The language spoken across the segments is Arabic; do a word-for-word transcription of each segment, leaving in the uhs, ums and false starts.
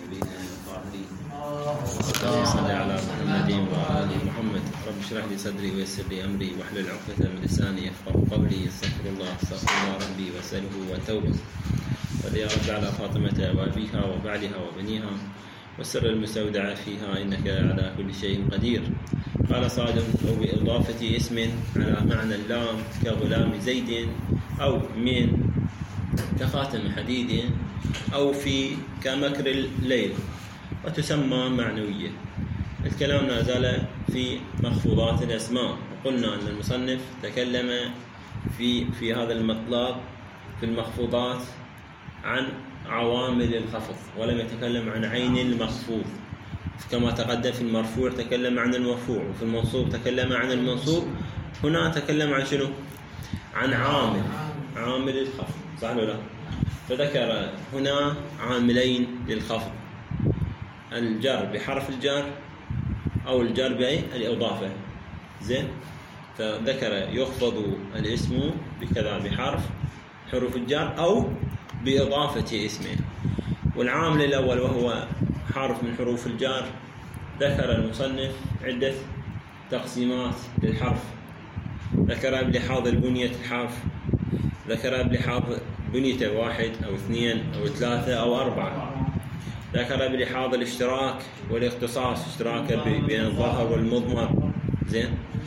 الطيبين الطاهرين. اللهم صل على محمد وعلى ال محمد. رب اشرح لي صدري ويسر لي امري واحلل عقدة من لساني يفقهوا قولي. استغفر الله استغفر الله ربي واساله واتوبه. صل يا رب على فاطمة وابيها وبعلها وبنيها والسر المستودع فيها انك على كل شيء قدير. قال صادق: او باضافة اسم على معنى اللام كغلام زيد، او من كخاتم حديد، او في كمكر الليل، وتسمى معنوية. الكلام لا زال في مخفوضات الأسماء، وقلنا أن المصنف تكلم في في هذا المطلب في المخفوضات عن عوامل الخفض، ولم يتكلم عن عين المخفوض. كما تقدم في المرفوع تكلم عن المرفوع، وفي المنصوب تكلم عن المنصوب. هنا تكلم عن شنو؟ عن عامل عامل الخفض، صح ولا لا؟ فذكر هنا عاملين للخفض: الجر بحرف الجر أو الجر بالإضافة. زين، فذكر يخفض الاسم بكذا بحرف حروف الجر أو بإضافة اسمه. والعامل الأول وهو حرف من حروف الجر ذكر المصنف عدة تقسيمات للحرف، ذكر بلحاظ البنية الحرف، ذكر بلحاظ بنيته واحد أو اثنين أو ثلاثة أو أربعة، ذكر بلحاظ الاشتراك والاختصاص، اشتراك بين الظاهر والمضمر. زين،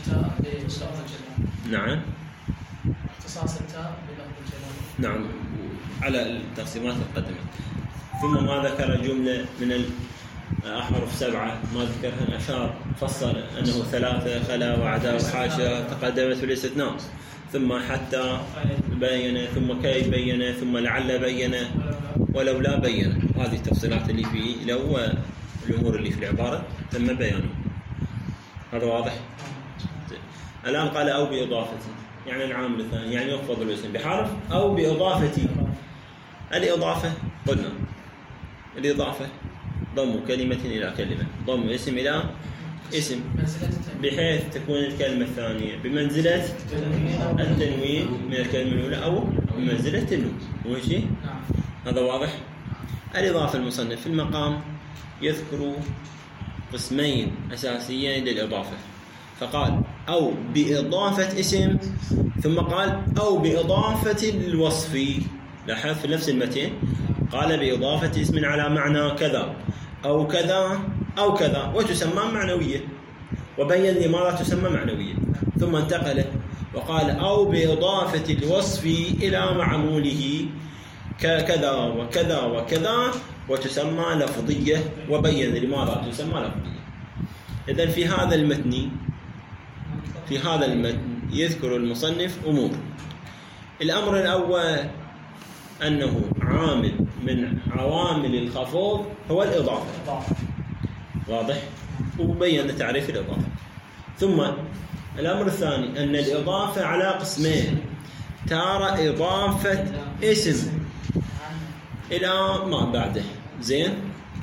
نعم، اختصاص التاء بلفظ الجلالة. نعم، على التقسيمات القدمة. ثم ما ذكر جملة من الأحرف سبعة ما ذكرها أشار، فصل أنه ثلاثة: خلا وعدا وحاشا، تقدمت بالاستثناء، ثم حتى بين، ثم كي بين، ثم لعل بين، ولولا بين. هذه التفصيلات اللي في لو الأمور اللي في العبارة تم بيانه. هذا واضح؟ الآن قال أو بإضافة، يعني العامل الثاني، يعني يخفض الاسم بحرف أو بإضافة. الإضافة قلنا الإضافة ضم كلمة إلى كلمة، ضم اسم إلى اسم، بحيث تكون الكلمة الثانية بمنزلة التنوين من الكلمة الأولى أو بمنزلة النون. ماشي؟ هذا واضح؟ الإضافة المصنف في المقام يذكر قسمين أساسيين للإضافة، فقال أو بإضافة اسم، ثم قال أو بإضافة الوصف. لاحظ في نفس المتن قال بإضافة اسم على معنى كذا أو كذا أو كذا، وتسمى معنوية، وبين لماذا تسمى معنوية. ثم انتقل وقال أو بإضافة الوصف إلى معموله كذا وكذا وكذا، وتسمى لفظية، وبين لماذا تسمى لفظية. إذن في هذا المتن في هذا المتن يذكر المصنف أمور. الأمر الأول أنه عامل من عوامل الخفض هو الإضافة، واضح؟ وبين تعريف الإضافة. ثم الأمر الثاني أن الإضافة على قسمين: تارة إضافة اسم إلى ما بعده، زين،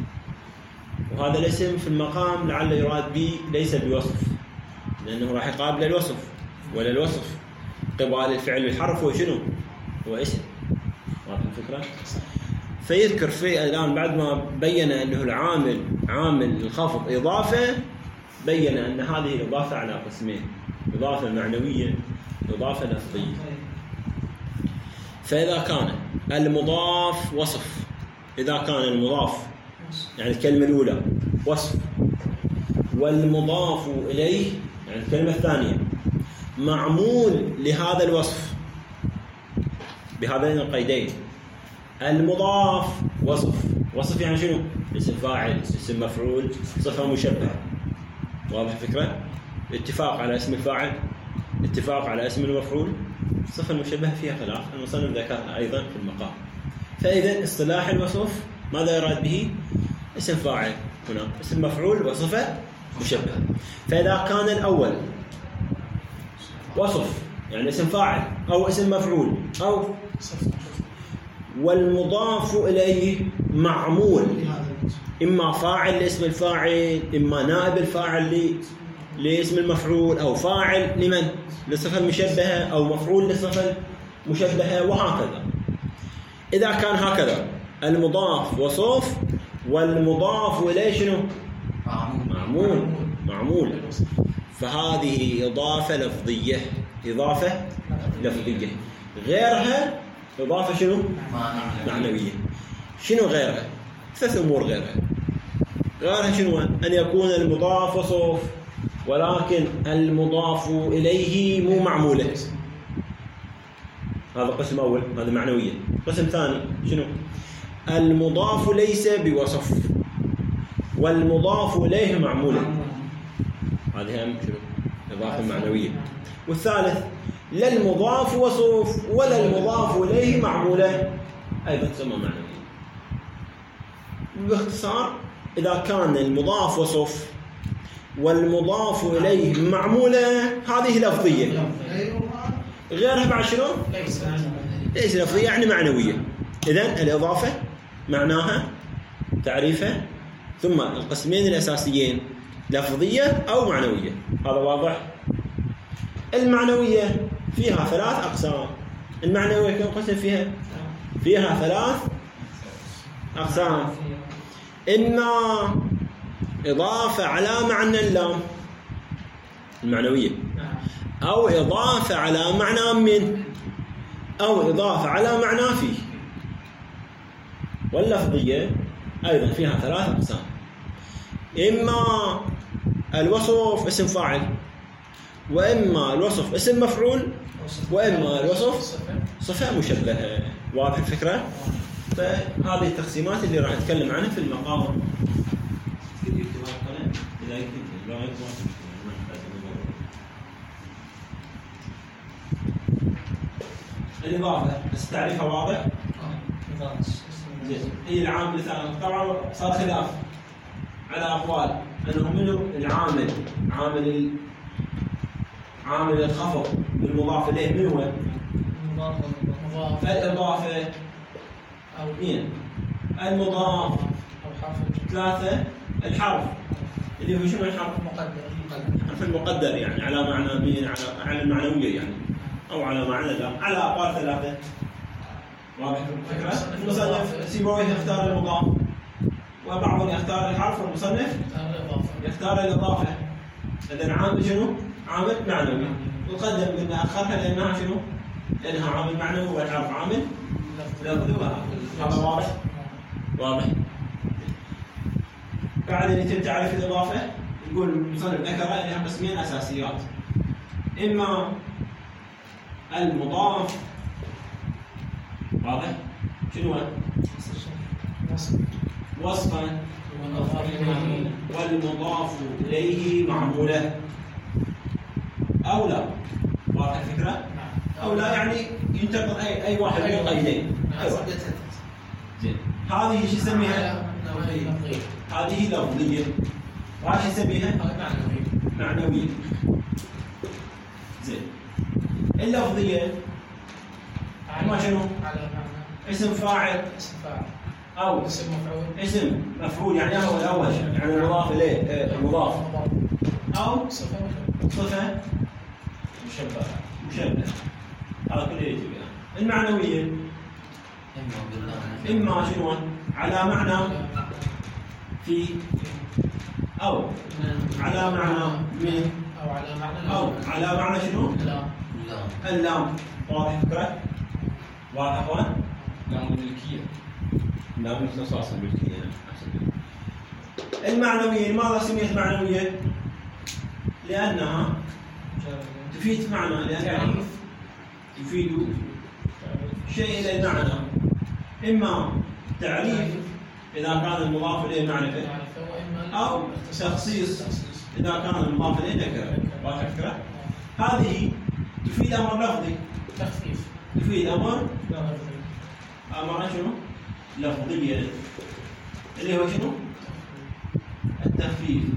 وهذا الاسم في المقام لعل يراد به ليس بوصف، لأنه راح يقابل الوصف، ولا الوصف قبال الفعل الحرف هو شنو؟ هو اسم. واضح الفكرة؟ فيذكر في الآن بعد ما بين أنه العامل عامل الخفض إضافة، بين أن هذه الإضافة على قسمين: إضافة معنوية، إضافة لفظية. فإذا كان المضاف وصف، إذا كان المضاف يعني الكلمة الأولى وصف، والمضاف إليه يعني الكلمة الثانية معمول لهذا الوصف بهذين القيدين: المضاف وصف، وصف يعني شنو؟ اسم فاعل، اسم مفعول، صفة مشبهة. واضح الفكرة؟ اتفاق على اسم الفاعل، اتفاق على اسم المفعول، الصفة المشبهة فيها خلاف، المصنف ذكرها أيضا في المقام. فإذا اصطلاح الوصف ماذا يراد به؟ اسم فاعل هنا، اسم مفعول، وصفة مشبهة. فإذا كان الأول وصف يعني اسم فاعل أو اسم مفعول أو والمضاف إليه معمول، إما فاعل لاسم الفاعل، إما نائب الفاعل لاسم المفعول، أو فاعل لمن؟ للصفة المشبهة، أو مفعول للصفة المشبهة، وهكذا. إذا كان هكذا المضاف وصف والمضاف إليه شنو؟ معمول. معمول. فهذه إضافة لفظية، إضافة لفظية. غيرها إضافة شنو؟ معنوية. شنو غيرها؟ ثلاث أمور غيرها. غيرها شنو؟ أن يكون المضاف وصف، ولكن المضاف إليه مو معمولة. هذا قسم أول، هذا معنوية. قسم ثاني شنو؟ المضاف ليس بوصف والمضاف إليه معمولة. هذه هم شنو؟ إضافة معنوية. والثالث لا المضاف وصف ولا المضاف إليه معمولة، أيضا تسمى معنوية. باختصار إذا كان المضاف وصف والمضاف إليه معمولة هذه لفظية. غيرها بعد شنو؟ ليس لفظية يعني معنوية. إذن الإضافة معناها تعريفها، ثم القسمين الأساسيين لفظية أو معنوية. هذا واضح؟ المعنوية فيها ثلاث أقسام. المعنوية كم قسم فيها؟ فيها ثلاث أقسام. إما إضافة على معنى اللام المعنوية، أو إضافة على معنى من، أو إضافة على معنى فيه. واللفظية أيضا فيها ثلاث أقسام. إما الوصف اسم فاعل، وإما الوصف اسم مفعول، وإما الوصف صفة مشبهة. واضح الفكرة؟ فهذه التقسيمات اللي راح نتكلم عنها في المقام. الإضافة بس تعريفها واضح؟ هي العامل الثاني. طبعا صار خلاف على أقوال أنه منه العامل، عامل عامل الخفض بالمضاف إليه من هو؟ الإضافة أو مين؟ المضاف أو حرف ثلاثة الحرف اللي هو شنو الحرف؟ مقدر. حرف المقدر يعني على معنى مين؟ على على المعنوية يعني، أو على معنى لا، على أقوال ثلاثة. واضح الفكرة؟ المصنف سيبويه يختار المضاف، وبعضهم يختار الحرف، والمصنف يختار الإضافة. إذن عامل شنو؟ عامل معنوي. وقدم قلنا أخرها لأنها شنو؟ لأنها عامل معنوي والحرف عامل لفظي. هذا واضح؟ واضح. بعد أن يتم تعريف الإضافة يقول المصنف ذكر لها قسمين أساسيات. إما المضاف، واضح؟ شنو هو؟ وصفا، والمضاف إليه معمولة، أو لا. واضح الفكرة؟ أو لا يعني ينتقد أي أي واحد من القيدين. زين. هذه شو يسميها؟ هذه لفظية. وهذه يسميها معنوية. زين. اللفظية ما شنو؟ اسم فاعل، اسم فاعل، أو اسم مفعول، اسم مفعول يعني هو الأول يعني المضاف إليه المضاف، أو صفة صفة مشبهة مشبهة. هذا كله يجي بها. المعنوية إما شنو؟ على معنى في، أو على معنى من، أو على معنى أو على معنى شنو؟ لا. اللام. واضح الفكرة؟ واضح أخوان؟ لام الملكية. لام الاختصاص الملكية. المعنوية لماذا سميت معنوية؟ لأنها تفيد معنى، لأنها تفيد شيء إلى المعنى. إما تعريف إذا كان المضاف إليه معرفة، أو تخصيص إذا كان المضاف إليه نكرة. واضح الفكرة؟ هذه تفيد أمر لفظي، تخفيف، تفيد أمر لفظي، أمر شنو؟ لفظية، اللي هو شنو؟ التخفيف.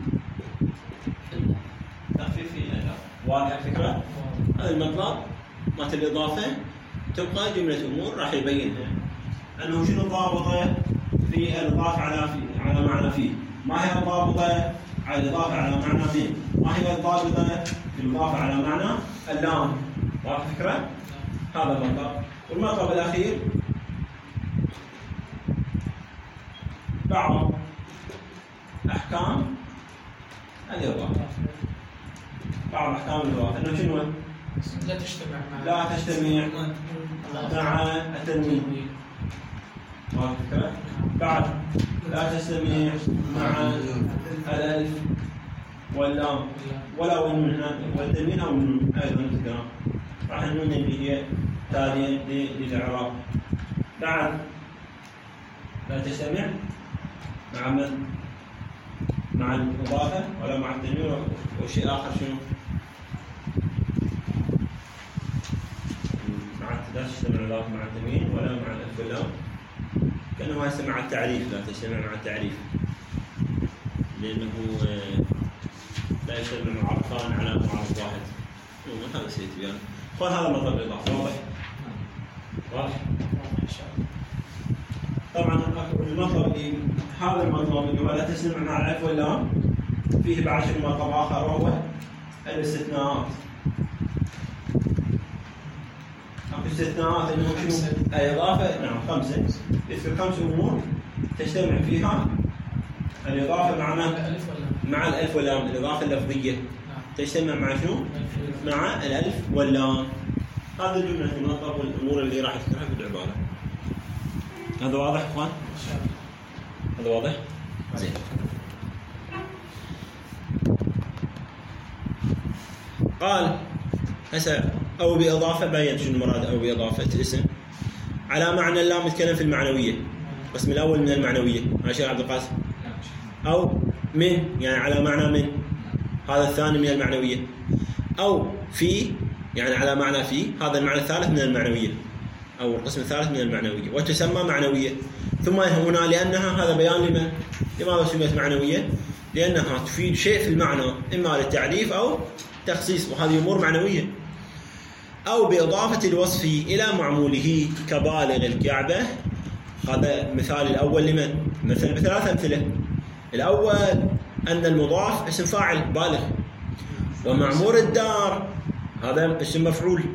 تخفيف في اللفظ. واضح الفكرة؟ هذا المطلب مالت الإضافة تبقى جملة أمور راح يبينها. أنه شنو الضابطة في الإضافة على في على معنى فيه؟ ما هي الضابطة على الإضافة على معنى من؟ ما هي الضابطة في الإضافة على معنى اللام؟ واضح الفكرة؟ هذا المطلب. والمطلب الأخير بعض أحكام الإضافة. بعض أحكام الإضافة إنه شنو؟ لا تجتمع مع لا تجتمع مع التنوين. واضح الفكرة؟ بعد لا تجتمع مع الألف واللام ولا والنون هنا والتنوين أو النون أيضا الكلام. راح النون اللي هي تالية للإعراب. بعد لا تجتمع مع من؟ مع الإضافة ولا مع التنوين وشيء آخر شنو؟ مع لا تجتمع الإضافة مع التنوين ولا مع الألف واللام. كأنه هسه مع التعريف لا تجتمع مع التعريف لأنه لا يجتمع معرفان على معرف واحد. هذا شيء تبيان. خذ هذا مطلب الإضافة. واضح؟ واضح؟ طبعا المطلب اللي هذا المطلب اللي هو لا تجتمع مع الألف واللام فيه بعد شنو مطلب آخر وهو الاستثناءات. اكو استثناءات انه شنو؟ الإضافة نعم خمسة. يذكر خمس أمور تجتمع فيها الإضافة مع من؟ مع الألف واللام. الإضافة اللفظية تجتمع مع شنو؟ مع الألف واللام. هذا جملة المطلب والأمور اللي راح أذكرها في العبارة. هذا واضح اخوان؟ هذا واضح؟ زين. قال هسه أو بإضافة بين شنو المراد أو بإضافة اسم على معنى اللام نتكلم في المعنوية. القسم الأول من المعنوية ماشي يا عبد القاسم؟ أو من يعني على معنى من. هذا الثاني من المعنوية. أو في يعني على معنى في. هذا المعنى الثالث من المعنوية أو القسم الثالث من المعنوية وتسمى معنوية. ثم هنا لأنها هذا بيان لمن؟ لماذا سميت معنوية؟ لأنها تفيد شيء في المعنى إما للتعريف أو تخصيص وهذه أمور معنوية. أو بإضافة الوصف إلى معموله كبالغ الكعبة. هذا مثال الأول لمن؟ مثل بثلاث أمثلة. الأول أن المضاف اسم فاعل بالغ ومعمور الدار هذا اسم مفعول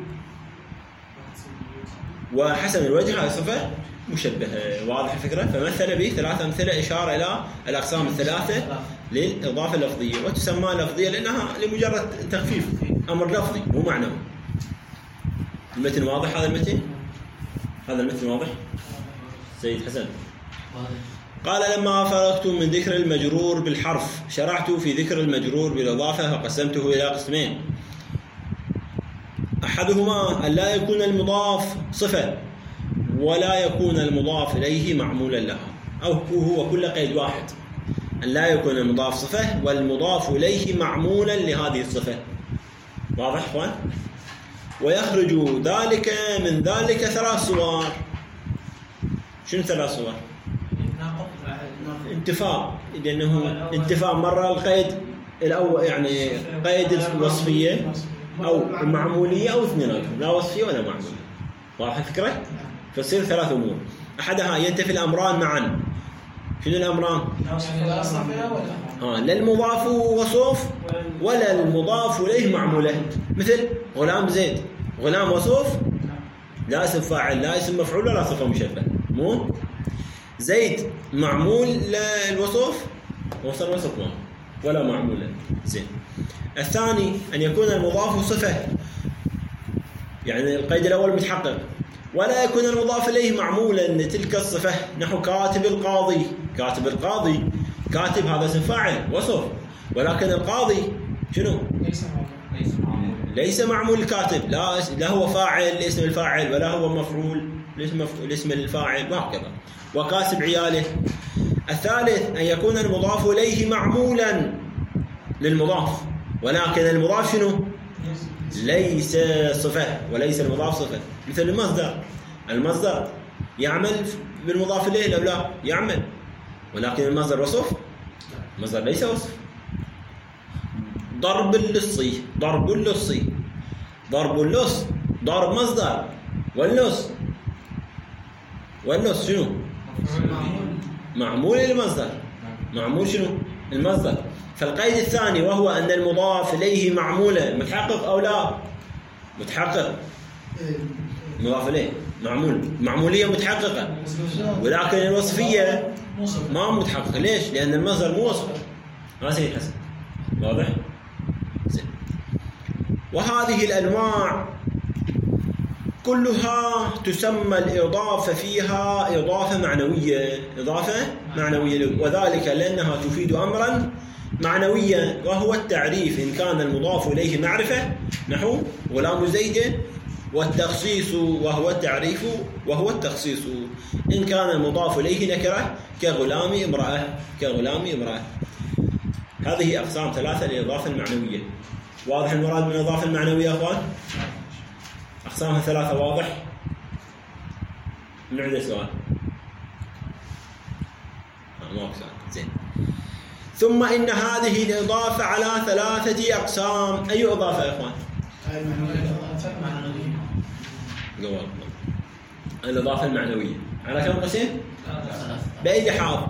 وحسن الوجه هذه صفة مشبهة. واضح الفكرة؟ فمثل به ثلاث أمثلة إشارة إلى الأقسام الثلاثة للإضافة اللفظية وتسمى لفظية لأنها لمجرد تخفيف أمر لفظي مو معنوي. المتن واضح؟ هذا المتن هذا المتن واضح؟ سيد حسن قال لما فرغت من ذكر المجرور بالحرف شرعت في ذكر المجرور بالإضافة فقسمته إلى قسمين. أحدهما أن لا يكون المضاف صفة ولا يكون المضاف إليه معمولا لها. أو هو كل قيد واحد أن لا يكون المضاف صفة والمضاف إليه معمولا لهذه الصفة. واضح أخوان؟ ويخرج ذلك من ذلك ثلاث صور. شنو ثلاث صور؟ انتفاء لأنه انتفاء مرة القيد الأول يعني قيد الوصفية أو المعمولية أو اثنيناتهم لا وصفية ولا معمولية. واضح الفكرة؟ فتصير ثلاث أمور. أحدها ينتفي الأمران معا. شنو الأمران؟ آه لا المضاف وصوف ولا المضاف إليه معمولة. مثل غلام زيد غلام وصوف لا اسم فاعل لا اسم مفعول ولا صفة مشبهة. مو زيد معمول للوصف وصل وصف ولا معمولا. زين. الثاني أن يكون المضاف صفة يعني القيد الأول متحقق ولا يكون المضاف إليه معمولا لتلك الصفة. نحو كاتب القاضي. كاتب القاضي كاتب هذا اسم فاعل وصف ولكن القاضي شنو؟ ليس معمول الكاتب لا لا هو فاعل لاسم الفاعل ولا هو مفعول لاسم الفاعل وهكذا. وكاسب عياله. الثالث أن يكون المضاف إليه معمولا للمضاف ولكن المضاف شنو؟ ليس صفة وليس المضاف صفة. مثل المصدر. المصدر يعمل بالمضاف إليه لو لا يعمل ولكن المصدر وصف. المصدر ليس وصف. ضرب اللصي ضرب اللصي ضرب اللص ضرب مصدر واللص واللص شنو؟ معمول المصدر. معمول شنو؟ المصدر. فالقيد الثاني وهو أن المضاف إليه معمولة متحقق أو لا؟ متحقق. مضاف إليه معمول معمولية متحققة ولكن الوصفية ما متحققة. ليش؟ لأن المصدر مو وصف ما سينحسب. واضح؟ زين. وهذه الأنواع كلها تسمى الإضافة فيها إضافة معنوية، إضافة معنوية، وذلك لأنها تفيد أمرا معنويا وهو التعريف إن كان المضاف إليه معرفة نحو غلام زيد، والتخصيص وهو التعريف وهو التخصيص إن كان المضاف إليه نكرة كغلام امرأة كغلام امرأة. هذه أقسام ثلاثة للإضافة المعنوية. واضح المراد من الإضافة المعنوية يا أخوان؟ أقسامها ثلاثة. واضح؟ من عنده سؤال؟ آه ما سؤال. زين. ثم إن هذه الإضافة على ثلاثة أقسام. أي إضافة يا أخوان؟ قوال الإضافة المعنوية على كم قسم؟ بأي لحاظ؟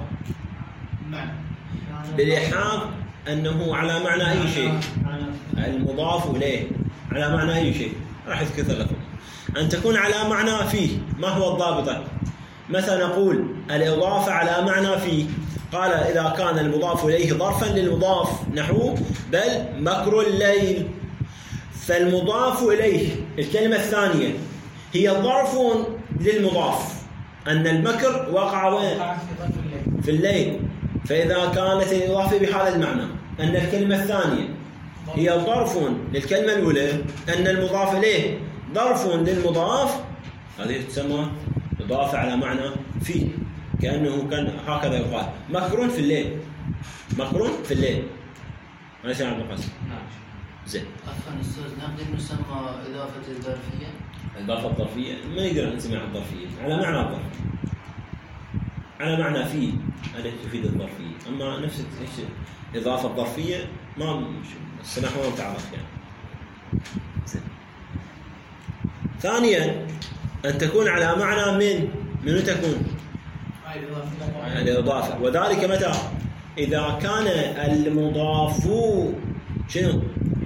بلحاظ أنه على معنى أي شيء، المضاف إليه على معنى أي شيء. راح أذكر لكم أن تكون على معنى فيه. ما هو الضابطة؟ مثلا نقول الإضافة على معنى فيه، قال إذا كان المضاف إليه ظرفا للمضاف نحو بل مكر الليل، فالمضاف إليه الكلمة الثانية هي ظرف للمضاف أن المكر وقع وين؟ في الليل. فإذا كانت الإضافة بهذا المعنى أن الكلمة الثانية هي ظرف للكلمة الأولى أن المضاف إليه ظرف للمضاف، هذه تسمى إضافة على معنى فيه، كأنه كان هكذا يقال مكر في الليل، مكر في الليل. ما يسمع عبد القاسم؟ نعم. زين. عفوا أستاذ، نقدر نسمى إضافة الظرفية؟ إضافة الظرفية ما نقدر نسميها الظرفية، على معنى الظرف، على معنى فيه التي تفيد الظرفية. أما نفس إضافة الظرفية ما الصناعة ما تعرف يعني. زين. ثانيا أن تكون على معنى من من تكون الإضافة، وذلك متى؟ إذا كان المضاف شنو؟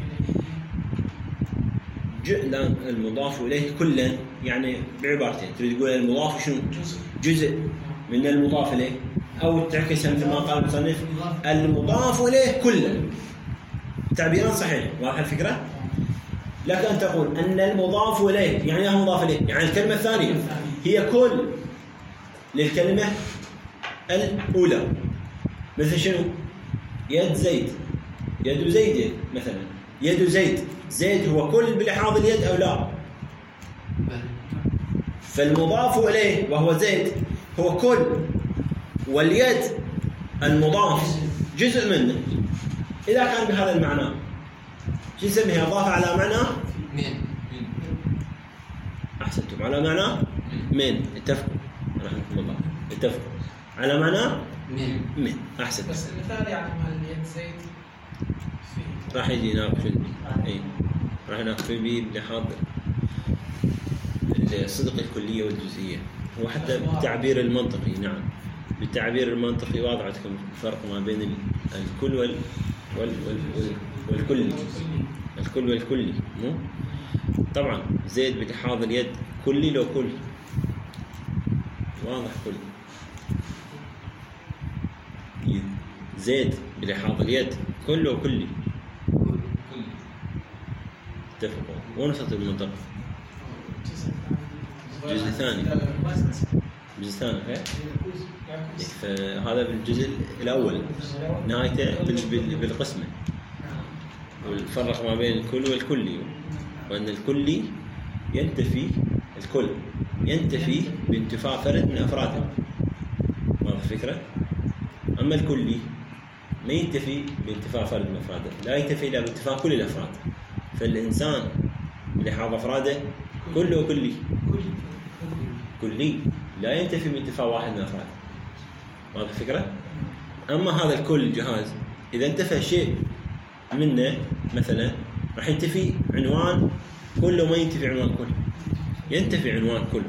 لا المضاف إليه كلا، يعني بعبارتين تريد تقول المضاف شنو؟ جزء من المضاف إليه، أو تعكس مثل ما قال المصنف المضاف إليه كلا. تعبيران صحيح. واضح الفكرة؟ لك أن تقول أن المضاف إليه يعني هو مضاف إليه، يعني الكلمة الثانية هي كل للكلمة الأولى. مثل شنو؟ يد زيد، يد زيد مثلا، يد زيد، زيد هو كل بلحاظ اليد أو لا؟ فالمضاف إليه وهو زيد هو كل، واليد المضاف جزء منه. إذا كان بهذا المعنى شو نسميها؟ إضافة على معنى من. أحسنتم، على معنى من. اتفقوا رحمكم الله، اتفقوا على معنى من. من. أحسنت. بس المثال يعني مال اليد زيد راح يجي يناقش اي راح يناقش به بلحاظ الصدق الكلية والجزئية. هو حتى بالتعبير المنطقي، نعم بالتعبير المنطقي واضح عندكم الفرق ما بين الكل وال وال وال والكل، الكل والكلي. مو طبعا زيد بلحاظ اليد كلي، لو كل واضح كل زيد بلحاظ اليد كل وكلي. اتفقوا. ونصت المنطقة الجزء الثاني، الجزء الثاني فهذا بالجزء الأول نهايته بالقسمة، والفرق ما بين الكل والكلي، وأن الكلي ينتفي الكل ينتفي بانتفاع فرد من أفراده. واضح الفكرة؟ أما الكلي ما ينتفي بانتفاع فرد من أفراده، لا ينتفي إلا بانتفاع كل الأفراد. فالإنسان بلحاظ أفراده كله وكلي، كلي لا ينتفي بانتفاع واحد من أفراده. واضح الفكرة؟ أما هذا الكل جهاز إذا انتفى شيء منه مثلا راح ينتفي عنوان كل، وما ينتفي عنوان كل، ينتفي عنوان كل.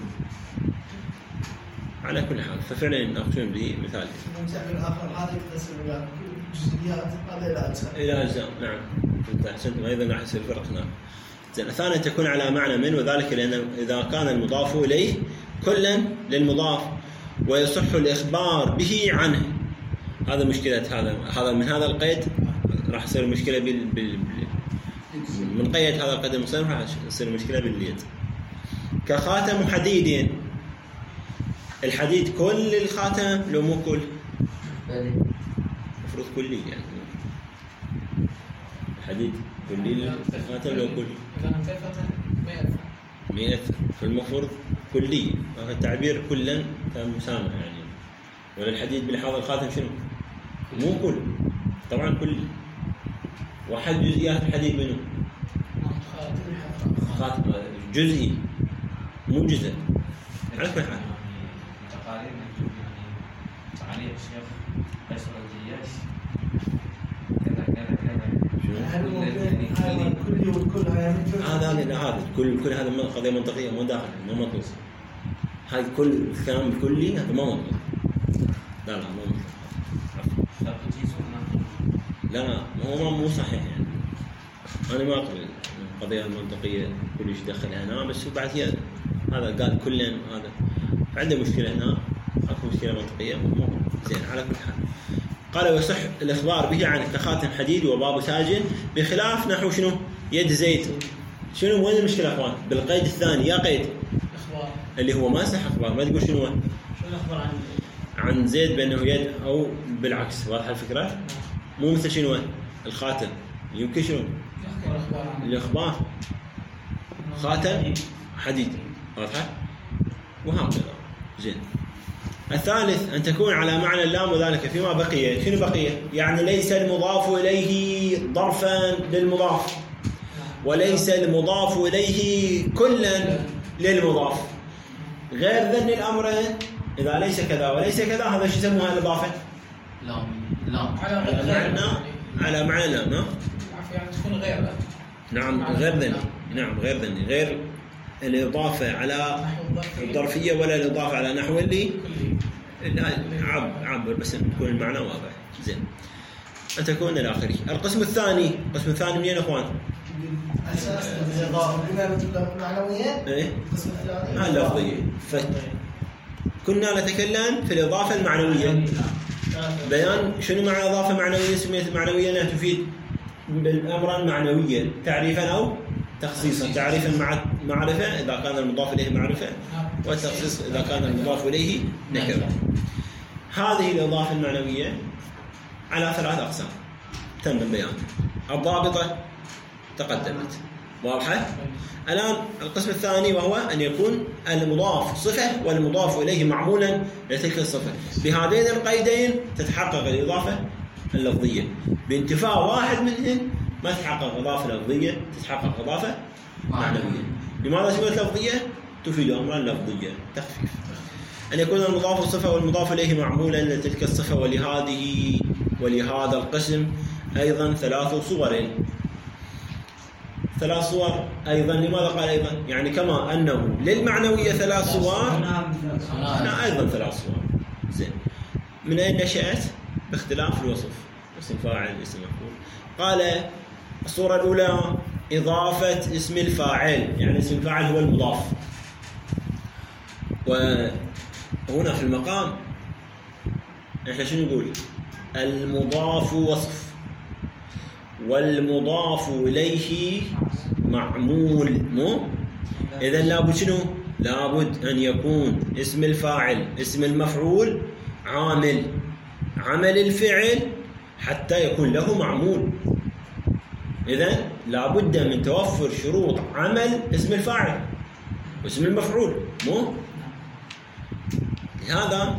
على كل حال ففعلا ناقشون به مثال. المثال الآخر هذا يقسم إلى جزئيات هذا إلى أجزاء. إلى أجزاء، نعم. أنت أحسنتم أيضا أحس الفرق هنا. زين. ثانيا تكون على معنى من، وذلك لأن إذا كان المضاف إليه كلا للمضاف ويصح الإخبار به عنه، هذا مشكلة هذا هذا من هذا القيد راح يصير مشكلة بال, بال... من قيد هذا القيد المصنف راح يصير مشكلة باليد. كخاتم حديد، الحديد كل الخاتم لو مو كل؟ المفروض كلي يعني الحديد كلي الخاتم لو كل ما يأثر، فالمفروض كلي، التعبير كلا كان مسامح يعني. ولا الحديد بلحاظ الخاتم شنو؟ مو كل، طبعا كلي. واحد جزئيات الحديد منه خاتم جزئي مو جزء على كل حال. تقارير تعليق الشيخ قيصر الجياش كذا كذا كذا كل يوم كل هذا هذا هذا كل كل هذا قضية منطقية مو داخل مو مطلوب. هذا كل الكلام الكلي هذا ما مطلوب. لا لا مو مطلوب. لا لا هو مو صحيح يعني. أنا ما أقبل القضية المنطقية كل شيء دخلها هنا، بس بعد هي هذا قال كلن هذا عنده مشكلة هنا، أكو مشكلة منطقية مو زين على كل حال. قال ويصح الإخبار به عن كخاتم حديد وباب ساجن بخلاف نحو شنو يد زيت. شنو وين المشكلة أخوان؟ بالقيد الثاني يا قيد إخبار اللي هو ما صح إخبار، ما تقول شنو شنو الإخبار عن عن زيد بأنه يد أو بالعكس. واضح الفكرة؟ مو مثل شنو الخاتم يمكن شنو الإخبار خاتم حديد. واضحة؟ وهكذا زين. الثالث أن تكون على معنى اللام وذلك فيما بقي. شنو بقي؟ يعني ليس المضاف إليه ظرفا للمضاف، وليس المضاف إليه كلا للمضاف. غير ذن الأمرين إذا ليس كذا وليس كذا هذا شو يسموها الإضافة؟ لام لام على معنى على معنى لام. يعني تكون غير نعم غير ذني. نعم غير ذني غير الإضافة على الظرفية ولا الإضافة على نحو اللي عب عبر بس تكون المعنى واضح. زين. أن تكون الآخري. القسم الثاني القسم الثاني منين أخوان؟ أساس الإضافة بما معنوية. إيه. القسم الثاني. اللفظية. كنا نتكلم في الإضافة المعنوية. بيان شنو معنى إضافة معنوية؟ سميت معنوية أنها تفيد بالأمر معنويا تعريفا أو تخصيصا. تعريفا مع معرفة إذا كان المضاف إليه معرفة، والتخصيص إذا كان المضاف إليه نكرة. هذه الإضافة المعنوية على ثلاث أقسام تم البيان. الضابطة تقدمت واضحة. الآن القسم الثاني وهو أن يكون المضاف صفة والمضاف إليه معمولا لتلك الصفة. بهذين القيدين تتحقق الإضافة اللفظية. بانتفاء واحد منهم ما تتحقق إضافة لفظية، تتحقق إضافة معنوية. لماذا سميت لفظية؟ تفيد أمرا لفظية تخفيف. أن يكون المضاف صفة والمضاف إليه معمولا لتلك الصفة. ولهذه ولهذا القسم أيضا ثلاث صور. ثلاث صور أيضا. لماذا قال أيضا؟ يعني كما أنه للمعنوية ثلاث صور هنا أيضا ثلاث صور. زين. من أين نشأت؟ باختلاف الوصف. اسم فاعل اسم مفعول. قال الصورة الأولى إضافة اسم الفاعل، يعني اسم الفاعل هو المضاف. وهنا في المقام إحنا شنو نقول؟ المضاف وصف والمضاف إليه معمول. مو إذا لابد شنو؟ لابد أن يكون اسم الفاعل اسم المفعول عامل عمل الفعل حتى يكون له معمول. إذن لابد من توفر شروط عمل اسم الفاعل واسم المفعول. مو لهذا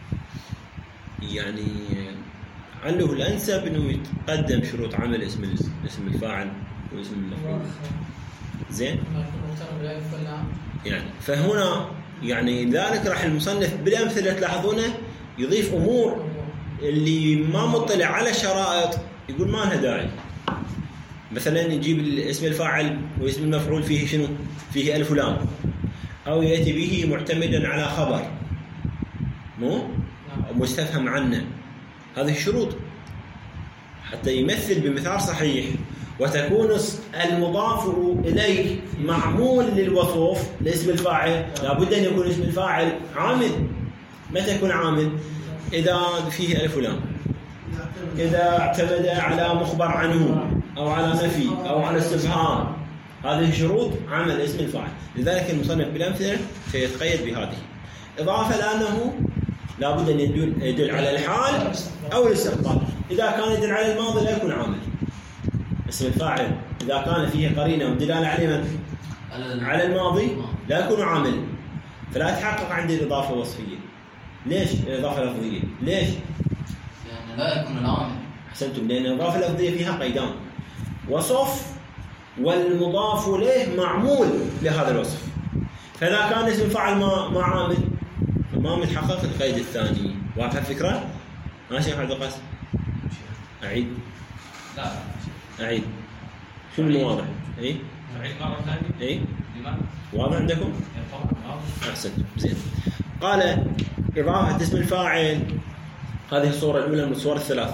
يعني عله الأنسب أنه يتقدم شروط عمل اسم اسم الفاعل واسم المفعول. زين. يعني فهنا يعني ذلك راح المصنف بالأمثلة تلاحظونه يضيف أمور اللي ما مطلع على شرائط يقول ما لها داعي. مثلا يجيب اسم الفاعل واسم المفعول فيه شنو؟ فيه ألف ولام، أو يأتي به معتمدا على خبر مو مستفهم عنه. هذه الشروط حتى يمثل بمثال صحيح. وتكون المضاف إليه معمول للوصف لاسم الفاعل. لابد أن يكون اسم الفاعل عامل. متى يكون عامل؟ إذا فيه ألف ولام. إذا اعتمد على مخبر عنه أو على نفي أو على استفهام. هذه شروط عمل اسم الفاعل. لذلك المصنف بالأمثلة سيتقيد بهذه. إضافة لأنه لابد أن يدل, يدل على الحال أو الاستقبال. إذا كان يدل على الماضي لا يكون عامل. اسم الفاعل إذا كان فيه قرينة ودلالة عليه من؟ على الماضي لا يكون عامل، فلا تحقق عندي الإضافة الوصفية. ليش الإضافة اللفظية؟ ليش؟ لأن لا يكون العامل. أحسنتم، لأن الإضافة اللفظية فيها قيدان: وصف والمضاف إليه معمول لهذا الوصف. فإذا كان اسم الفاعل ما ما عامل فما متحقق القيد الثاني. واضحة الفكرة؟ ماشي يا عبد القاسم؟ أعيد؟ لا أعيد. شو اللي واضح؟ إيه؟ نعيد مرة ثانية؟ إيه؟ لماذا؟ واضح عندكم؟ طبعا. أحسنتم، زين. قال إضافة اسم الفاعل، هذه الصورة الأولى من الصور الثلاث: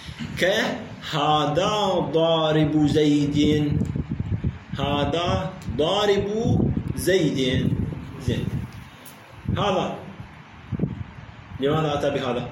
كهذا ضارب زيد، هذا ضارب زيد. زين، هذا لماذا أتى بهذا؟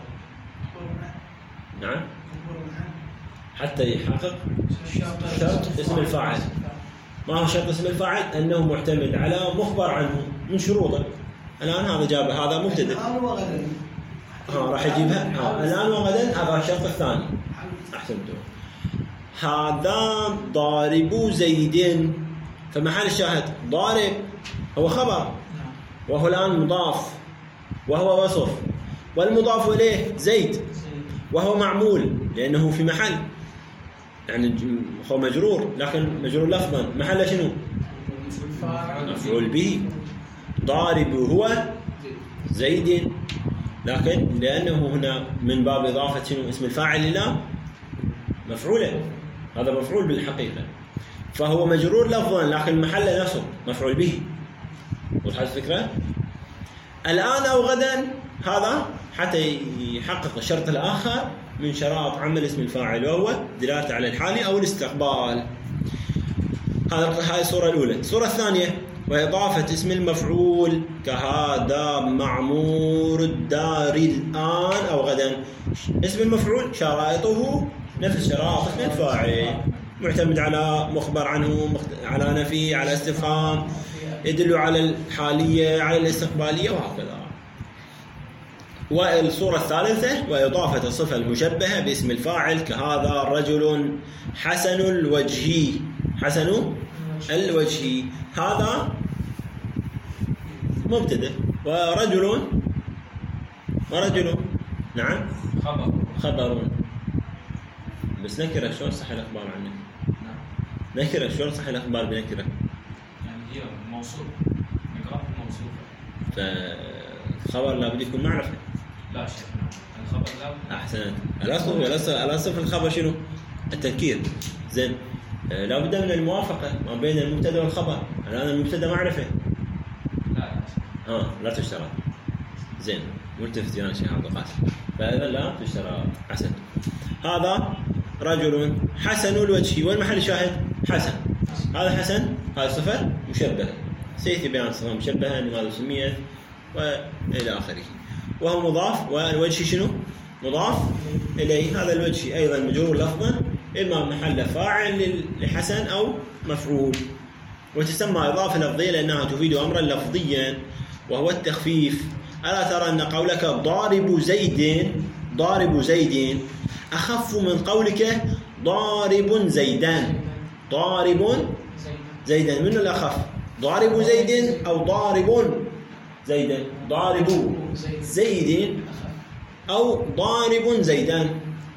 نعم، حتى يحقق شرط اسم الفاعل. ما هو شرط اسم الفاعل؟ أنه معتمد على مخبر عنه من شروطه. الآن هذا جاب هذا مبتدأ، ها راح يجيبها ها. الآن وغدا هذا الشرط الثاني. أحسنتم. هذا ضارب زيد، فمحل الشاهد ضارب هو خبر، وهو الآن مضاف وهو وصف، والمضاف إليه زيد وهو معمول لأنه في محل، يعني هو مجرور لكن مجرور لفظا. محل شنو؟ مفعول به. ضارب هو زيد، لكن لأنه هنا من باب إضافة شنو اسم الفاعل إلى مفعوله، هذا مفعول بالحقيقة، فهو مجرور لفظا لكن محل نصب مفعول به. وضحت الفكرة؟ الآن أو غدا هذا حتى يحقق الشرط الآخر من شرائط عمل اسم الفاعل، وهو دلالته على الحال أو الاستقبال. هذا هذه الصورة الأولى. الصورة الثانية وإضافة اسم المفعول: كهذا معمور الدار الآن أو غدا. اسم المفعول شرائطه نفس شرائط اسم الفاعل، معتمد على مخبر عنه، على نفي، على استفهام، يدل على الحالية، على الاستقبالية، وهكذا. والصورة الثالثة وإضافة الصفة المشبهة باسم الفاعل: كهذا رجل حسن الوجه. حسن الوجه، هذا مبتدأ، ورجل ورجل نعم خبر خبر، بس نكرة شلون صح الأخبار عنه؟ نعم. نكرة شلون صح الأخبار بنكرة؟ يعني هي موصول، نقرأ موصول. فالخبر لابد يكون معرفة. لا شيخ، الخبر لا. أحسنت. الأصل الأصل الأصل في الخبر شنو؟ التذكير. زين، لابد من الموافقة ما بين المبتدأ والخبر. الآن المبتدأ معرفة. لا ها لا تشترط. زين، ملتفت يا شيخ عبد القاسم. فإذا لا تشترط. أحسنت. هذا رجل حسن الوجه، والمحل شاهد حسن. هذا حسن، هذا صفة مشبهة، سيأتي بيان صفة مشبهة لماذا سميت وإلى آخره. وهو مضاف، والوجه شنو؟ مضاف إليه. هذا الوجه أيضا مجرور لفظا، إما محل فاعل لحسن أو مفعول. وتسمى إضافة لفظية لأنها تفيد أمرا لفظيا وهو التخفيف. ألا ترى أن قولك ضارب زيد ضارب زيد أخف من قولك ضارب زيدان ضارب زيدان؟ من الأخف؟ ضارب زيد أو ضارب زيدان؟ ضارب زيد أو ضارب زيدان؟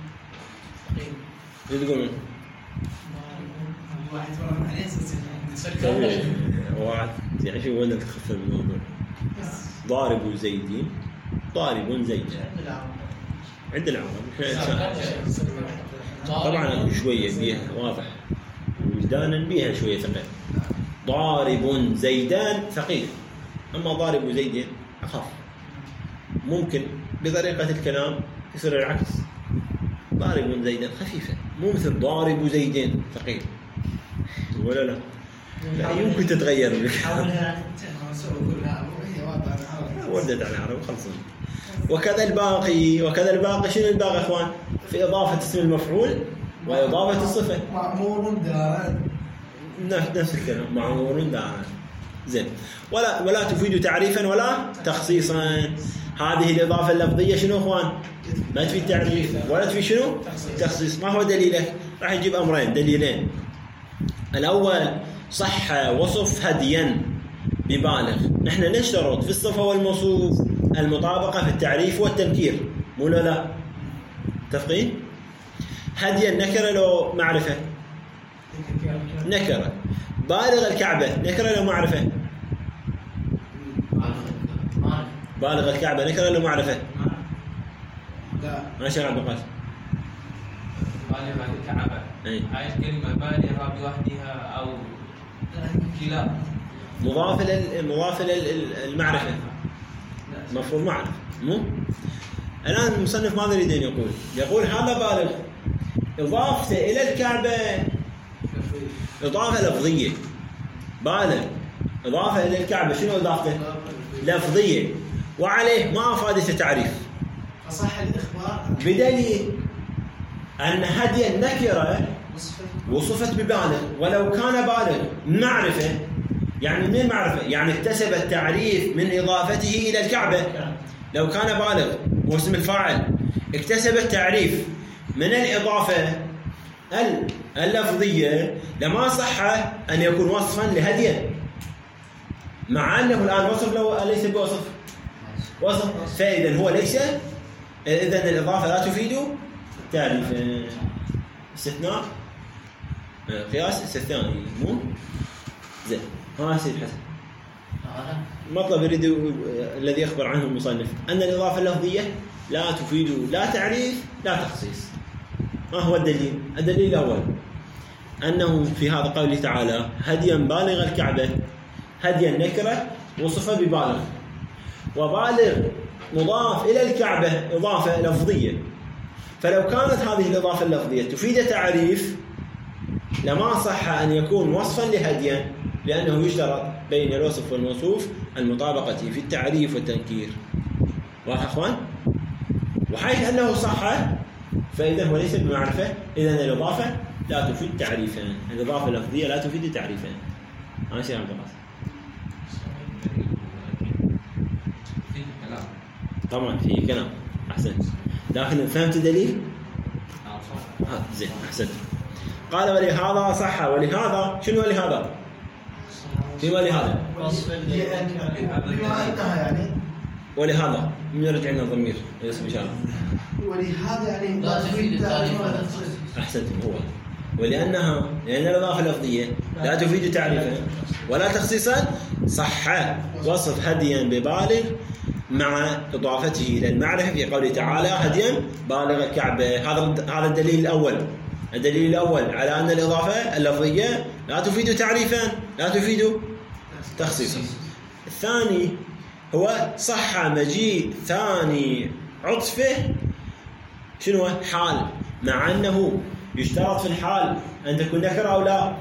شو تقولون؟ واحد فرق عليه واحد يعني شو وين تخفف الموضوع؟ ضارب زيد ضارب زيدان عند العرب. طبعا شوية بيها واضح، وجدانا بيها شوية ثقيل. ضارب زيدان ثقيل، أما ضارب زيد أخف. ممكن بطريقة الكلام يصير العكس، ضارب زيدان خفيفة، مو مثل ضارب زيدين ثقيل، ولا لا؟ لا يمكن تتغير. حاولها أنت ما سووا كلها وهي واضحة. وردت على العرب خلصنا. وكذا الباقي وكذا الباقي. شنو الباقي اخوان؟ في اضافه اسم المفعول واضافه الصفه. مأمور دائما. نفس الكلام، معمور دائما. زين. ولا ولا تفيد تعريفا ولا تخصيصا. هذه الاضافه اللفظيه شنو اخوان؟ ما تفيد تعريف ولا تفيد شنو؟ تخصيص. ما هو دليله؟ راح نجيب امرين دليلين. الاول صح وصف هديا ببالغ. نحن نشترط في الصفه والموصوف المطابقه في التعريف والتنكير، مو ولا لا؟ متفقين؟ هديا نكره لو معرفه؟ نكره. بالغ الكعبه نكره لو معرفه؟ بالغ الكعبه نكره لو معرفه؟ لا. ما شاء الله عبد القاسم. بالغ الكعبة. أي. هاي الكلمة بالغة بوحدها أو كلا. مضاف الى مضاف الى المعرفه. مفروض معرفه مو. الان المصنف ماذا يريد ان يقول؟ يقول هذا بالغ اضافته الى الكعبه اضافه لفظيه. بالغ اضافه الى الكعبه شنو اضافته؟ لفظيه، وعليه ما افادت تعريف. أصح الإخبار بدليل ان هدي النكره وصفت ببالغ، ولو كان بالغ معرفه. يعني من معرفه؟ يعني اكتسب التعريف من اضافته الى الكعبه. لو كان بالغ واسم الفاعل اكتسب التعريف من الاضافه اللفظيه، لما صح ان يكون وصفا لهديا، مع انه الان وصف لو ليس بوصف وصف. فاذا هو ليس، اذا الاضافه لا تفيد تعريف. استثناء قياس استثنائي مو زين. ها سيد حسن مطلب يريد الذي يخبر عنه المصنف ان الاضافه اللفظيه لا تفيد لا تعريف لا تخصيص. ما هو الدليل؟ الدليل الاول انه في هذا قوله تعالى هديا بالغ الكعبه، هديا نكره وصف ببالغ، وبالغ مضاف الى الكعبه اضافه لفظيه. فلو كانت هذه الاضافه اللفظيه تفيد تعريف لما صح ان يكون وصفا لهديا، لانه يشترط بين الوصف والموصوف المطابقه في التعريف والتنكير. واضح اخوان؟ وحيث انه صح فاذا هو ليس بمعرفه، اذا الاضافه لا تفيد تعريفا. الاضافه اللفظيه لا تفيد تعريفا. انا شيء عبد القاسم. طبعا في كلام. احسنت. لكن فهمت الدليل؟ ها زين احسنت. قال ولهذا صح. ولهذا شنو ولهذا؟ في ولهذا بما انتهى يعني. ولهذا من يرجع لنا الضمير اسم اشاره. ولهذا يعني لا تفيد التعريف ولا تخصيص. احسنتم. هو ولانها لان الاضافه اللفظيه لا تفيد تعريفا ولا تخصيصا، صح وصف هديا ببالغ مع اضافته الى المعرفه في قوله تعالى هديا بالغ الكعبه. هذا هذا الدليل الاول. الدليل الاول على ان الاضافه اللفظيه لا تفيد تعريفا لا تفيد تخصيصا. الثاني هو صح مجيء ثاني عطفه شنو؟ حال، مع انه يشترط في الحال ان تكون نكره او لا.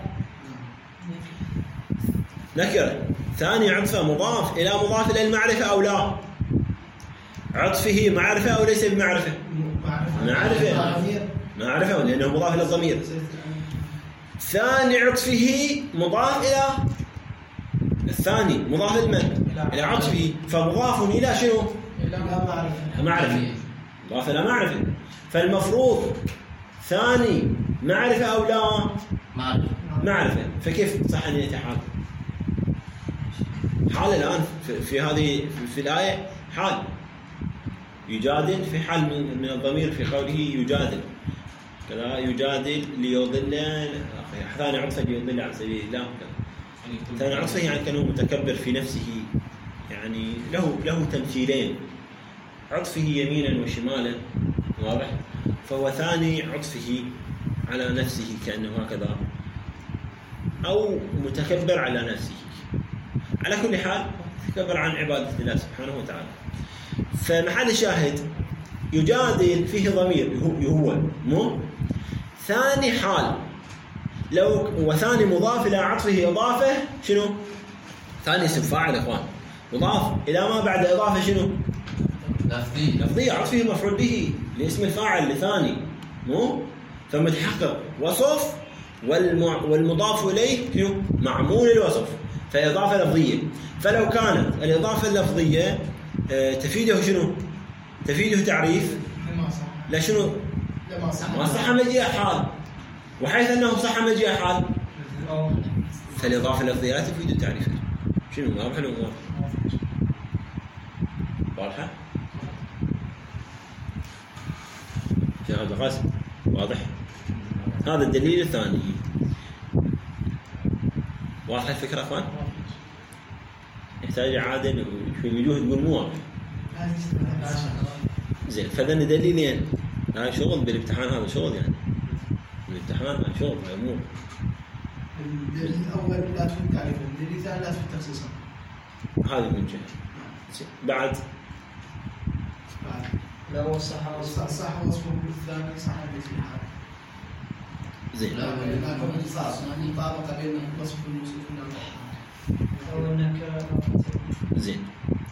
نكره. ثاني عطفه مضاف الى مضاف الى المعرفه او لا. عطفه معرفه او ليس بمعرفه؟ معرفه. معرفه لانه مضاف الى الضمير. ثاني عطفه مضاف الى الثاني مضاف لمن؟ الى عطفه، فمضاف الى شنو؟ الى معرفه. معرفه. مضاف الى معرفه. فالمفروض ثاني معرفه او لا؟ معرفه. معرفه. فكيف صح ان يتحال؟ حال الان في, في هذه في الايه حال يجادل، في حال من, من الضمير في قوله يجادل كذا، يجادل ليضل. ثاني عطفه ليضل عن سبيل الله. ثاني عطفه يعني كانه متكبر في نفسه، يعني له له تمثيلين، عطفه يمينا وشمالا. واضح؟ فهو ثاني عطفه على نفسه كأنه هكذا، أو متكبر على نفسه. على كل حال تكبر عن عبادة الله سبحانه وتعالى. فمحل الشاهد يجادل فيه ضمير هو مو ثاني حال. لو وثاني مضاف إلى عطفه إضافة شنو؟ ثاني اسم فاعل إخوان، مضاف إلى ما بعد إضافة شنو؟ لفظي لفظية عطفه مفعول به لاسم الفاعل لثاني مو فمتحقق وصف والمع... والمضاف إليه شنو معمول الوصف فإضافة لفظية. فلو كانت الإضافة اللفظية آه تفيده شنو تفيده تعريف ما صح لا شنو لما صح ما صح مجيء حال وحيث أنه صح مجيء حال فالإضافة اللفظية لا تفيد التعريف. شنو واضح ولا مو واضح؟ واضحة؟ شيخ عبد القاسم واضح؟ هذا الدليل الثاني. واضحة الفكرة أخوان؟ يحتاج إعادة في وجوه تقول مو واضح. زين فذن دليلين هذا شغل بالامتحان هذا شغل يعني الامتحان هذا شغل هذا مو الدليل الأول لا تفيد تعريفا، الدليل الثاني لا تفيد تخصيصا. هذا من جهة. بعد بعد لا هو صح صح صح وصفه الثاني صح ليس الحال. زين لا لكن صار مطابقة بين وصف الموصوف والنعت. أو أنك زين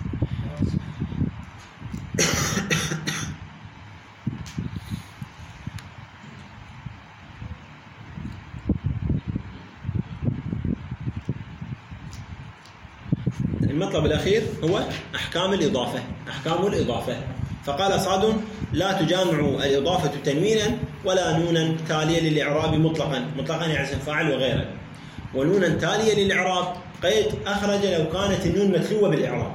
المطلب الأخير هو أحكام الإضافة. أحكام الإضافة فقال صاد لا تجامع الإضافة تنوينا ولا نونا تالية للإعراب مطلقا. مطلقا يعني اسم فاعل وغيره. ونونا تالية للإعراب قيد أخرج لو كانت النون متلوة بالإعراب.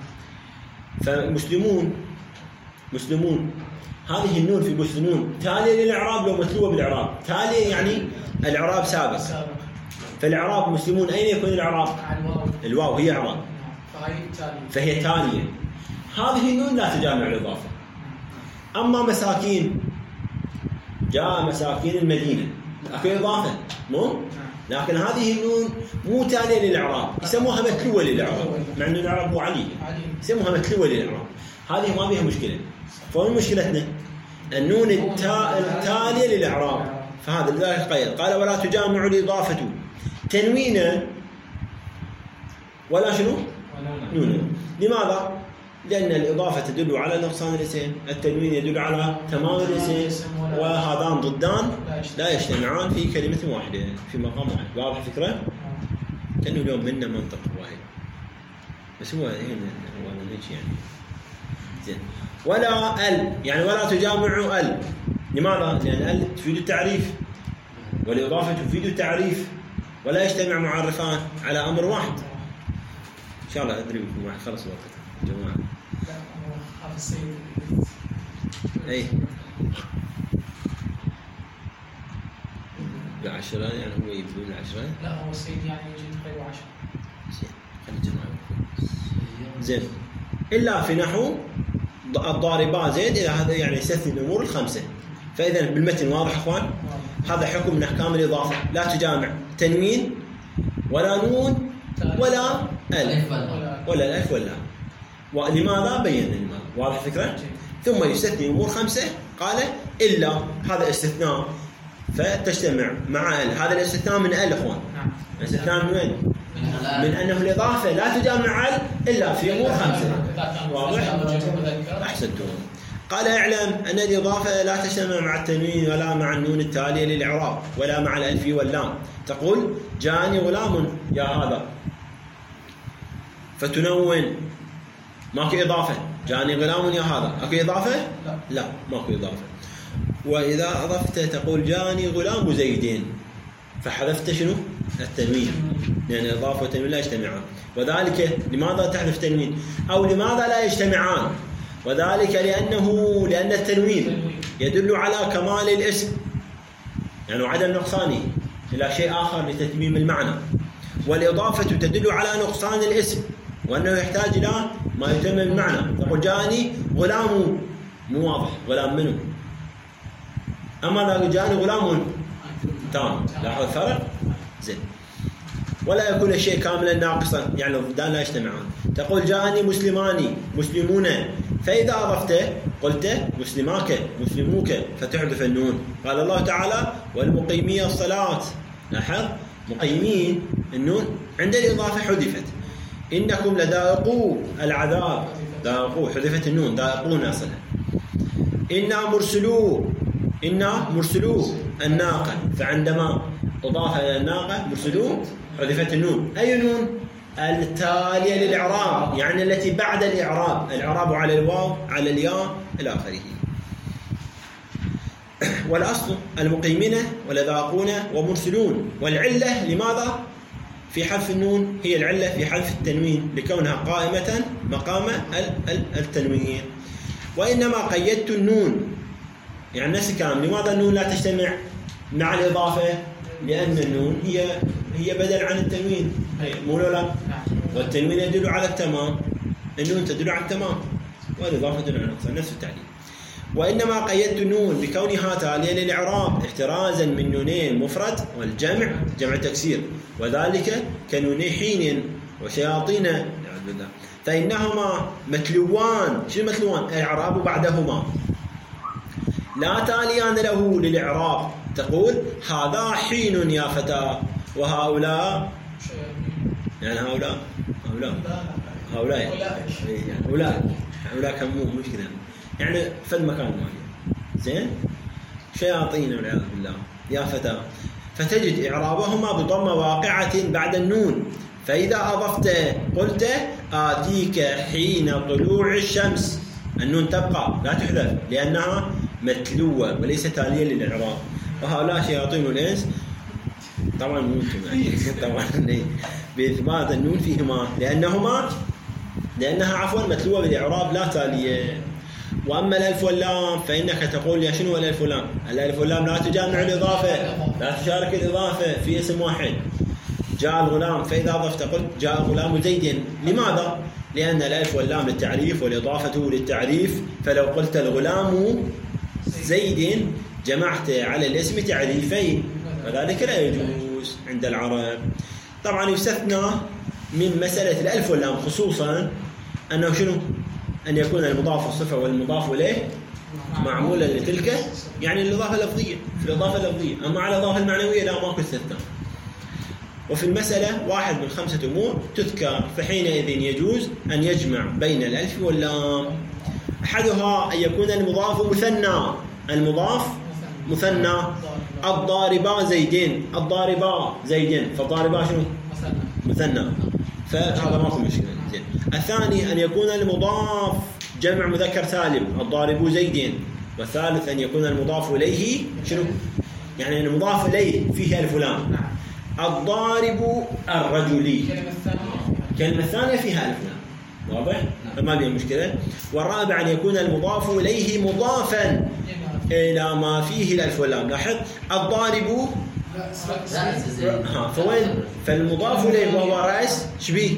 فمسلمون مسلمون هذه النون في مسلمون تالية للإعراب لو متلوة بالإعراب. تالية يعني الإعراب سابق. فالإعراب مسلمون أين يكون الإعراب؟ الواو هي إعراب فهي تالية. هذه النون لا تجامع الإضافة. أما مساكين جاء مساكين المدينة أكو إضافة مو؟ لكن هذه النون مو تالية للإعراب يسموها متلوة للإعراب مع أن الإعراب هو علي يسموها متلوة للإعراب. هذه ما بها مشكلة. فوين مشكلتنا؟ النون التالية للإعراب. فهذا لذلك قيد قال ولا تجامع الإضافة تنوينا ولا شنو؟ نونا. لماذا؟ لأن الإضافة تدل على نقصان الاسم، التنوين يدل على تمام الاسم، وهذان ضدان لا يجتمعان في كلمة واحدة في مقام واحد. واضح الفكرة؟ كأنه اليوم منا منطق واحد بس هو هنا هو نمشي يعني زين. ولا ال يعني ولا تجامع ال. لماذا؟ لأن ال تفيد التعريف والإضافة تفيد التعريف ولا يجتمع معرفان على أمر واحد. إن شاء الله أدري بكم واحد خلص وقت جماعة. لا هو خاف السيد أي بعشرة يعني هو يبدون العشرة. لا هو السيد يعني يجي خير عشرة. زين خلي جماعة زين إلا في نحو الضاربان زيد إلى هذا يعني يستثني الأمور الخمسة. فإذا بالمتن واضح أخوان هذا حكم من أحكام الإضافة لا تجامع تنوين ولا نون ولا ألف ولا الألف ولا. ولماذا بينا لماذا واضح فكرة. ثم يستثني أمور خمسة قال إلا هذا استثناء فتجتمع مع ال. هذا الاستثناء من ال أخوان. الاستثناء من وين؟ من أنه الإضافة لا تجامع ال إلا في أمور خمسة. واضح؟ أحسنتم. قال اعلم أن الإضافة لا تجتمع مع التنوين ولا مع النون التالية للإعراب ولا مع الألف واللام. تقول جاءني غلام يا هذا فتنون ماكو إضافة. جاءني غلام يا هذا أكو إضافة؟ لا, لا ماكو إضافة. وإذا أضفت تقول جاءني غلام زيدين فحذفت شنو؟ التنوين لأن يعني الإضافة والتنوين لا يجتمعان. وذلك لماذا تحذف تنوين أو لماذا لا يجتمعان؟ وذلك لأنه لأن التنوين يدل على كمال الاسم يعني عدم نقصانه إلى شيء آخر لتتميم المعنى. والإضافة تدل على نقصان الاسم وأنه يحتاج إلى ما يتمم المعنى. تقول جاءني غلام مو واضح غلام منه. أما لو جاءني غلام تمام لاحظ الفرق زين. ولا يكون الشيء كاملا ناقصا يعني الضدان لا يجتمعان. تقول جاءني مسلمان مسلمون فإذا أضفته قلت مسلماك مسلموك فتحذف النون. قال الله تعالى والمقيمين الصلاة. لاحظ مقيمين النون عند الإضافة حذفت. إنكم لذائقوا العذاب ذاقوا حذفت النون، ذاقون أصلها. إنا مرسلو، إنا مرسلو الناقة، فعندما أضاف إلى الناقة مرسلو حذفت النون. أي نون؟ التالية للإعراب، يعني التي بعد الإعراب، الإعراب على الواو على الياء إلى آخره. والأصل المقيمين ولذاقون ومرسلون. والعلة لماذا في حذف النون؟ هي العلة في حذف التنوين لكونها قائمة مقام التنوين. وإنما قيدت النون، يعني نفس الكلام. لماذا النون لا تجتمع مع الإضافة؟ لأن النون هي هي بدل عن التنوين، مو لا؟ والتنوين يدل على التمام، النون تدل على التمام، والإضافة تدل على النقص، نفس التعليل. وإنما قيدت النون بكونها تالية للإعراب احترازا من نونين مفرد والجمع جمع تكسير، وذلك كنوني حين وشياطين نعوذ بالله، فإنهما متلوان. شو متلوان؟ الإعراب بعدهما لا تاليان له للإعراب. تقول هذا حين يا فتى، وهؤلاء يعني هؤلاء هؤلاء هؤلاء يعني هؤلاء هؤلاء كم مو مشكلة، يعني في المكان مالي زين. شياطين والعياذ بالله يا فتى، فتجد إعرابهما بضمة واقعة بعد النون. فإذا أضفت قلت آتيك حين طلوع الشمس، النون تبقى لا تحذف لأنها متلوة وليس تالية للإعراب. وهؤلاء شياطين الإنس طبعا ممكن طبعا بإثبات النون فيهما لأنهما لأنها عفوا متلوة بالإعراب لا تالية. وأما الألف واللام فإنك تقول يا شنو الألف واللام؟ الألف واللام لا تجامع الإضافة، لا تشارك الإضافة في اسم واحد. جاء الغلام، فإذا أضفت قلت جاء غلام زيد. لماذا؟ لأن الألف واللام للتعريف والإضافة للتعريف، فلو قلت الغلام زيد جمعت على الاسم تعريفين، وذلك لا يجوز عند العرب. طبعا يستثنى من مسألة الألف واللام خصوصا أنه شنو؟ أن يكون المضاف الصفة والمضاف إليه معمولا لتلك، يعني الإضافة اللفظية في الإضافة اللفظية. أما على الإضافة المعنوية لا، ماكو استثناء. وفي المسألة واحد من خمسة أمور تذكر، فحينئذ يجوز أن يجمع بين الألف واللام. أحدها أن يكون المضاف مثنى، المضاف مثنى. الضاربا زيدين، الضاربا زيدين، فالضاربا شنو؟ مثنى، فهذا ما في مشكلة. زين. الثاني أن يكون المضاف جمع مذكر سالم، الضارب زيدين. والثالث أن يكون المضاف إليه شنو؟ يعني المضاف إليه فيه ألف ولام. الضارب الرجلي، كلمة الثانية فيها ألف لام، واضح؟ فما بين مشكلة. والرابع أن يكون المضاف إليه مضافا إلى ما فيه الألف واللام. لاحظ الضارب ها، فوين؟ فالمضاف إليه وهو رأس شبيه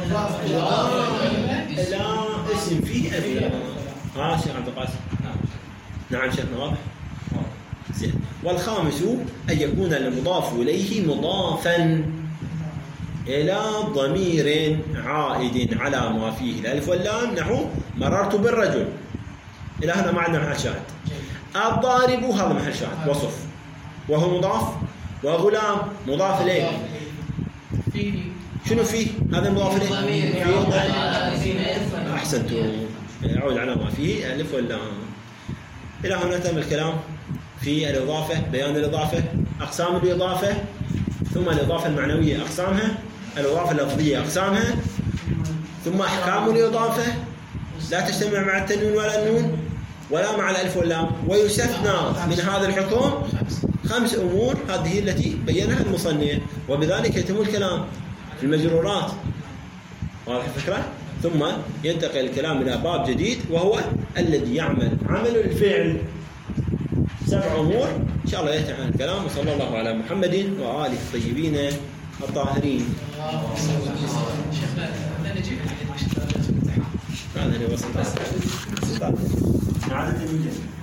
لا اسم فيه ألف لام. ها شيخ عبد القاسم؟ نعم شيخنا، واضح؟ زين. والخامس أن يكون المضاف إليه مضافا إلى ضمير عائد على ما فيه الألف واللام، نحو مررت بالرجل. إلى هنا ما عندنا محل شاهد. الضارب هذا محل شاهد وصف، وهو مضاف. وغلام مضاف إليه، شنو فيه؟ هذا مضاف إليه فيه. أحسنتم، يعود على ما فيه الألف واللام. إلى هنا تم الكلام في الإضافة، بيان الإضافة، أقسام الإضافة، ثم الإضافة المعنوية أقسامها، الإضافة اللفظية أقسامها، ثم أحكام الإضافة لا تجتمع مع التنوين ولا النون ولا مع الألف واللام. ويستثنى من هذا الحكم خمس أمور، هذه التي بينها المصنف، وبذلك يتم الكلام في المجرورات. واضح الفكرة؟ ثم ينتقل الكلام إلى باب جديد وهو الذي يعمل عمل الفعل. سبع أمور إن شاء الله يتم الكلام. وصلى الله على محمد وآله الطيبين الطاهرين. هذا اللي وصل.